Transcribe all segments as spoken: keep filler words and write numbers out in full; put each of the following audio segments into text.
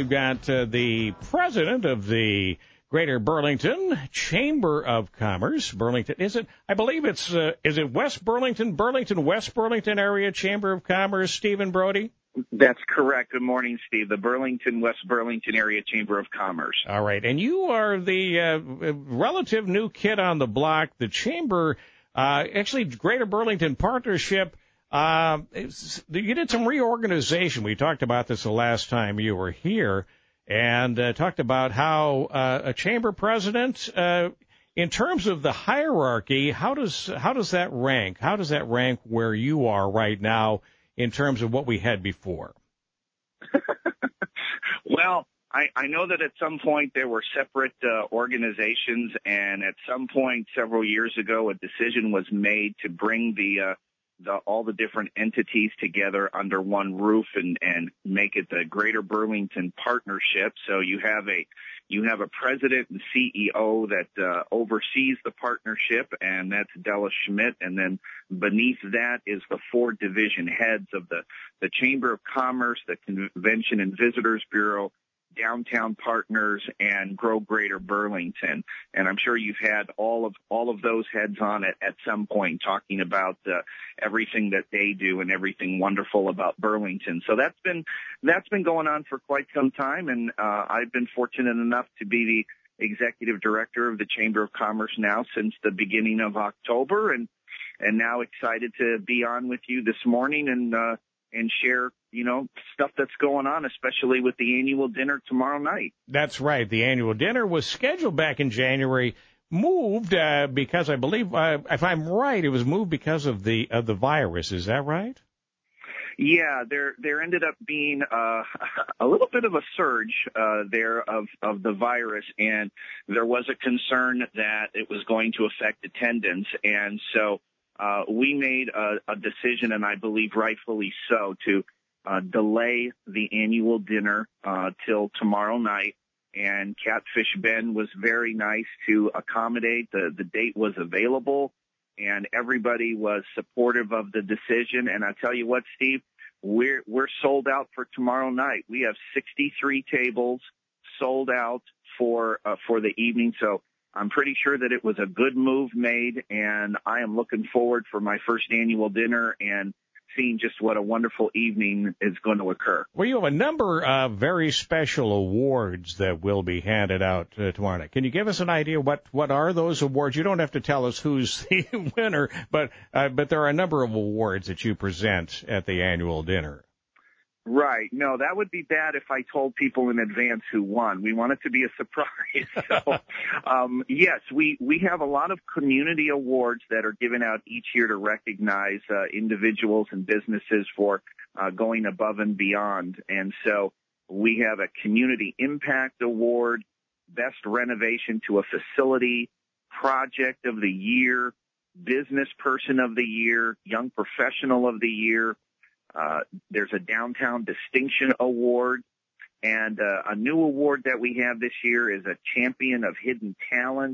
We've got uh, the president of the Greater Burlington Chamber of Commerce. Burlington, is it? I believe it's, uh, is it West Burlington, Burlington, West Burlington Area Chamber of Commerce, Stephen Brody? That's correct. Good morning, Steve. The Burlington, West Burlington Area Chamber of Commerce. All right. And you are the uh, relative new kid on the block. The Chamber, uh, actually, Greater Burlington Partnership, uh, you did some reorganization. We talked about this the last time you were here, and uh, talked about how uh, a chamber president, uh, in terms of the hierarchy, how does how does that rank? How does that rank where you are right now in terms of what we had before? Well, I, I know that at some point there were separate uh, organizations, and at some point several years ago, a decision was made to bring the, uh, the all the different entities together under one roof and, and make it the Greater Burlington Partnership. So you have a you have a president and C E O that uh, oversees the partnership, and that's Della Schmidt. And then beneath that is the four division heads of the, the Chamber of Commerce, the Convention and Visitors Bureau, Downtown Partners, and Grow Greater Burlington. And I'm sure you've had all of all of those heads on it at some point, talking about uh, everything that they do and everything wonderful about Burlington. So that's been that's been going on for quite some time, and uh, I've been fortunate enough to be the executive director of the Chamber of Commerce now since the beginning of October, and and now excited to be on with you this morning and uh, and share, you know, stuff that's going on, especially with the annual dinner tomorrow night. That's right. The annual dinner was scheduled back in January, moved uh, because I believe, uh, if I'm right, it was moved because of the of the virus. Is that right? Yeah, there there ended up being uh, a little bit of a surge uh, there of, of the virus, and there was a concern that it was going to affect attendance, and so uh, we made a, a decision, and I believe rightfully so, to uh, delay the annual dinner uh, till tomorrow night. And Catfish Ben was very nice to accommodate. The the date was available, and everybody was supportive of the decision. And I tell you what, Steve, we're we're sold out for tomorrow night. We have sixty-three tables sold out for uh, for the evening. So I'm pretty sure that it was a good move made, and I am looking forward for my first annual dinner and seeing just what a wonderful evening is going to occur. Well, you have a number of very special awards that will be handed out uh, tomorrow night. Can you give us an idea what, what are those awards? You don't have to tell us who's the winner, but uh, but there are a number of awards that you present at the annual dinner. Right. No, that would be bad if I told people in advance who won. We want it to be a surprise. So, um, yes, we, we have a lot of community awards that are given out each year to recognize uh, individuals and businesses for uh, going above and beyond. And so we have a Community Impact Award, Best Renovation to a Facility, Project of the Year, Business Person of the Year, Young Professional of the Year. Uh, there's a Downtown Distinction Award, and uh, a new award that we have this year is a Champion of Hidden Talent.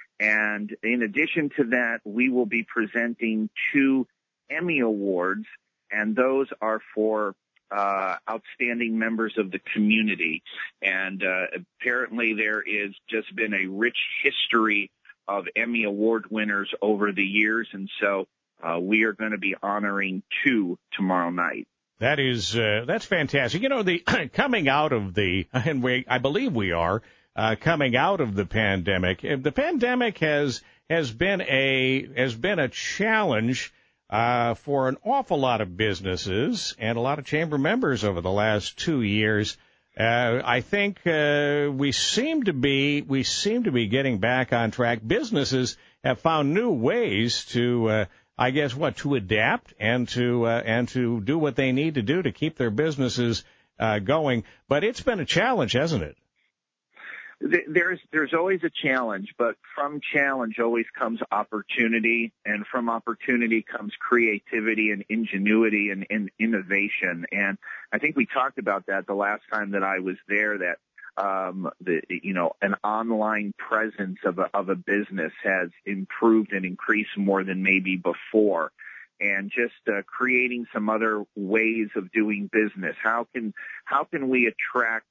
And in addition to that, we will be presenting two Emmy Awards, and those are for uh, outstanding members of the community. And uh, apparently there is just been a rich history of Emmy Award winners over the years, and so Uh, we are going to be honoring two tomorrow night. That is, uh, that's fantastic. You know, the coming out of the, and we, I believe we are uh, coming out of the pandemic. The pandemic has has been a has been a challenge uh, for an awful lot of businesses and a lot of chamber members over the last two years. Uh, I think uh, we seem to be we seem to be getting back on track. Businesses have found new ways to. Uh, I guess what to adapt and to uh, and to do what they need to do to keep their businesses uh, going. But it's been a challenge, hasn't it? There's there's always a challenge, but from challenge always comes opportunity, and from opportunity comes creativity and ingenuity and, and innovation. And I think we talked about that the last time that I was there. That Um, the, you know, an online presence of a, of a business has improved and increased more than maybe before. And just uh, creating some other ways of doing business. How can, how can we attract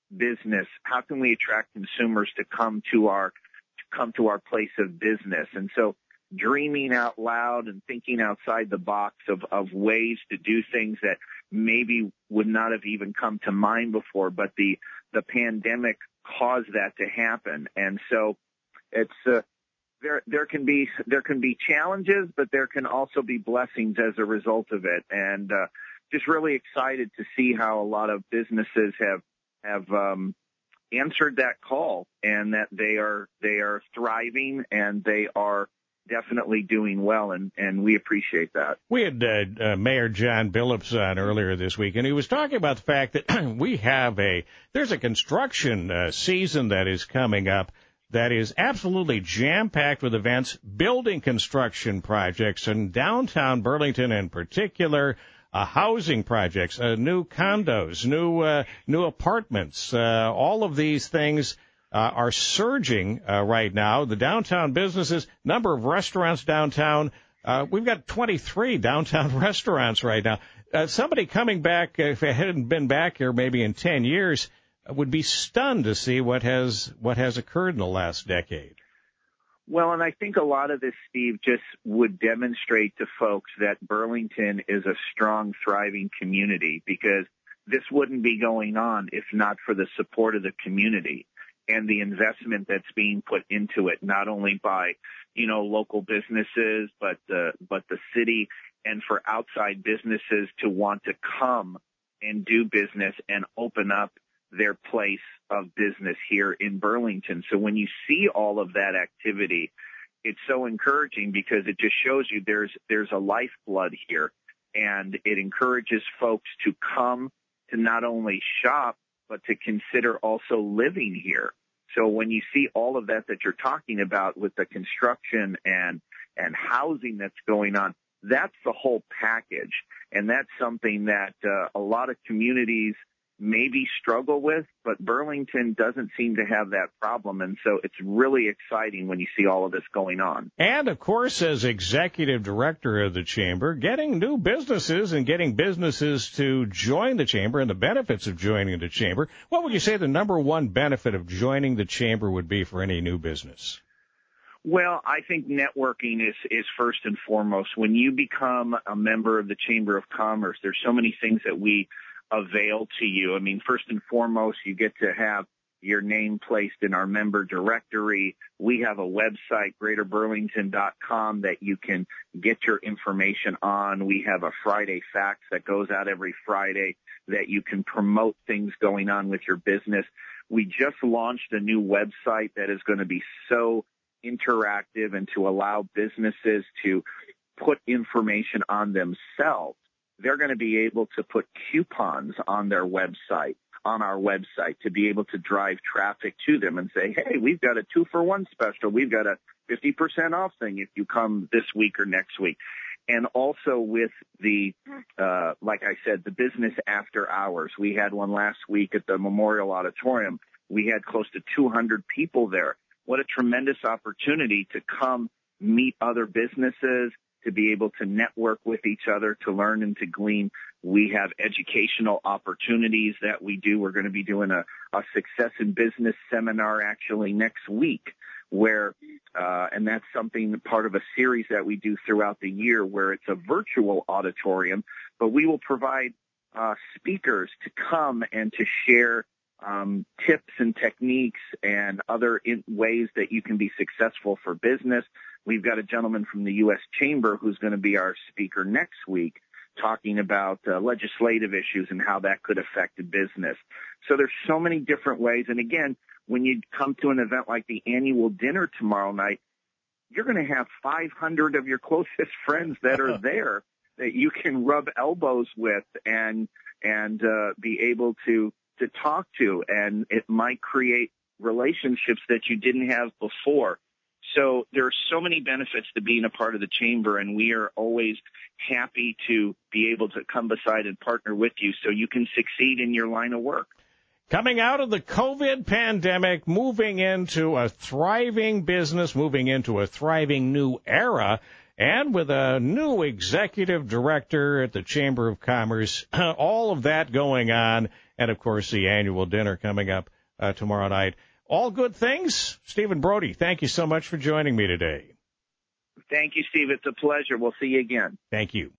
business? How can we attract consumers to come to our to come to our place of business? And so dreaming out loud and thinking outside the box of, of ways to do things that maybe would not have even come to mind before, but the, the pandemic caused that to happen. And so it's, uh, there, there can be, there can be challenges, but there can also be blessings as a result of it. And, uh, just really excited to see how a lot of businesses have, have, um, answered that call, and that they are, they are thriving, and they are definitely doing well, and, and we appreciate that. We had uh, uh, Mayor John Billups on earlier this week, and he was talking about the fact that we have a, there's a construction uh, season that is coming up that is absolutely jam-packed with events, building construction projects in downtown Burlington in particular, uh, housing projects, uh, new condos, new uh, new apartments, uh, all of these things Uh, are surging uh, right now. The downtown businesses, number of restaurants downtown, uh, we've got twenty-three downtown restaurants right now. Uh, somebody coming back, uh, if it hadn't been back here maybe in ten years, uh, would be stunned to see what has what has occurred in the last decade. Well, and I think a lot of this, Steve, just would demonstrate to folks that Burlington is a strong, thriving community, because this wouldn't be going on if not for the support of the community and the investment that's being put into it, not only by, you know, local businesses, but the, but the city, and for outside businesses to want to come and do business and open up their place of business here in Burlington. So when you see all of that activity, it's so encouraging, because it just shows you there's, there's a lifeblood here, and it encourages folks to come to not only shop, but to consider also living here. So when you see all of that that you're talking about with the construction and and housing that's going on, that's the whole package. And that's something that uh, a lot of communities maybe struggle with, but Burlington doesn't seem to have that problem. And so it's really exciting when you see all of this going on. And, of course, as executive director of the Chamber, getting new businesses and getting businesses to join the Chamber and the benefits of joining the Chamber, what would you say the number one benefit of joining the Chamber would be for any new business? Well, I think networking is, is first and foremost. When you become a member of the Chamber of Commerce, there's so many things that we avail to you. I mean, first and foremost, you get to have your name placed in our member directory. We have a website, greater burlington dot com, that you can get your information on. We have a Friday fax that goes out every Friday that you can promote things going on with your business. We just launched a new website that is going to be so interactive and to allow businesses to put information on themselves. They're going to be able to put coupons on their website, on our website, to be able to drive traffic to them and say, hey, we've got a two for one special. We've got a fifty percent off thing if you come this week or next week. And also with the, uh, like I said, the business after hours. We had one last week at the Memorial Auditorium. We had close to two hundred people there. What a tremendous opportunity to come meet other businesses, to be able to network with each other, to learn and to glean. We have educational opportunities that we do. We're going to be doing a, a success in business seminar actually next week, where, uh, and that's something, part of a series that we do throughout the year, where it's a virtual auditorium, but we will provide uh, speakers to come and to share um, tips and techniques and other in ways that you can be successful for business. We've got a gentleman from the U S Chamber who's going to be our speaker next week, talking about uh, legislative issues and how that could affect a business. So there's so many different ways. And again, when you come to an event like the annual dinner tomorrow night, you're going to have five hundred of your closest friends that are there that you can rub elbows with and and uh, be able to to talk to, and it might create relationships that you didn't have before. So there are so many benefits to being a part of the Chamber, and we are always happy to be able to come beside and partner with you so you can succeed in your line of work. Coming out of the COVID pandemic, moving into a thriving business, moving into a thriving new era, and with a new executive director at the Chamber of Commerce, all of that going on, and of course the annual dinner coming up uh, tomorrow night. All good things. Stephen Brody, thank you so much for joining me today. Thank you, Steve. It's a pleasure. We'll see you again. Thank you.